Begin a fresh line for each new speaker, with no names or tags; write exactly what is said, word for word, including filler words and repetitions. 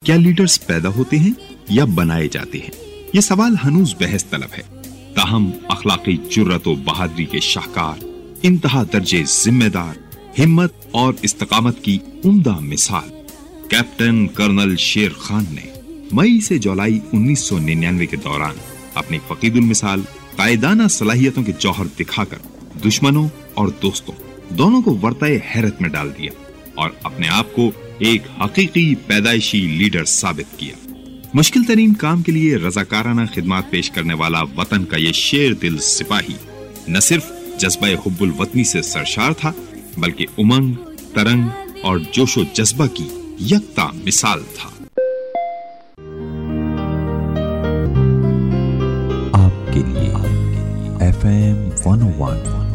क्या लीडर्स पैदा होते हैं या बनाए जाते हैं? ये सवाल हनूज बहस तलब है। ताहम अखलाकी जुर्रत और बहादुरी के शाहकार, इंतहा दर्जे जिम्मेदार, हिम्मत और इस्तकामत की उम्दा मिसाल कैप्टन कर्नल शेर खान ने मई से जुलाई उन्नीस सौ निन्यानवे के दौरान अपनी फकीदुल मिसाल कायदाना सलाहियतों के जौहर दिखाकर दुश्मनों और दोस्तों दोनों को वर्ताए हैरत में डाल दिया और अपने आप को एक हकीकी पैदाइशी लीडर साबित किया। मुश्किल तरीन काम के लिए रजाकाराना खिदमत पेश करने वाला वतन का ये शेर दिल सिपाही न सिर्फ जज्बा हुब्बुल वतनी से सरशार था, बल्कि उमंग, तरंग और जोशो जज्बा की यकता मिसाल था।
आपके लिए F M one O one